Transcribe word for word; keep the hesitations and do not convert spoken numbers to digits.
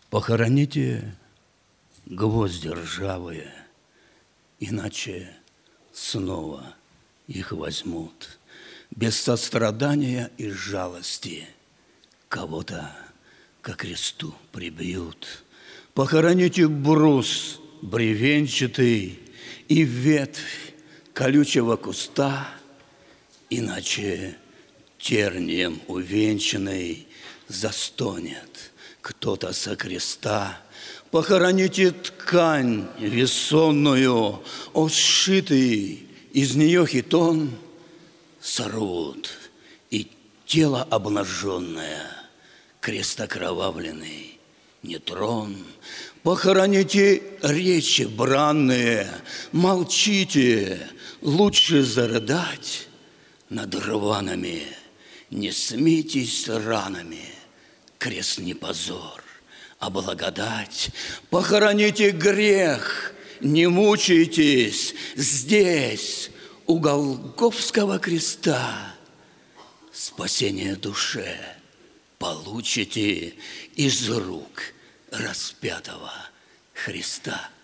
Похороните гвозди ржавые, иначе снова их возьмут. Без сострадания и жалости кого-то ко кресту прибьют. Похороните брус бревенчатый и ветвь колючего куста, иначе тернием увенчанный застонет кто-то со креста. Похороните ткань весонную, о, сшитый из нее хитон, сорвут, и тело обнаженное, крест окровавленный, не трон. Похороните речи бранные, молчите, лучше зарыдать над рванами, не смейтесь ранами, крест не позор, а благодать. Похороните грех, не мучайтесь, здесь, у Голгофского креста, спасение душе получите из рук распятого Христа.